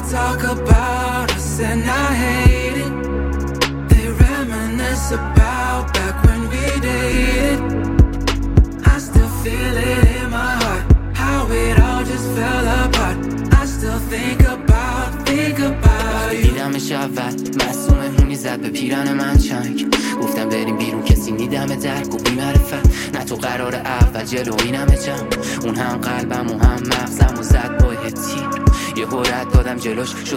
talk about us and I hate it. They reminisce about back when we dated. I still feel it in my heart, how it all just fell apart. I still think about you. دیدمش اول معصومه هونی زد به پیرن من چنگ. گفتم بریم بیرون کسی نیدمه در گو بی معرفت. نه تو قرار اول جلوینمه جمع. اون هم قلبم و هم مغزم و زد با تیر. یه رد دادم جلوش شد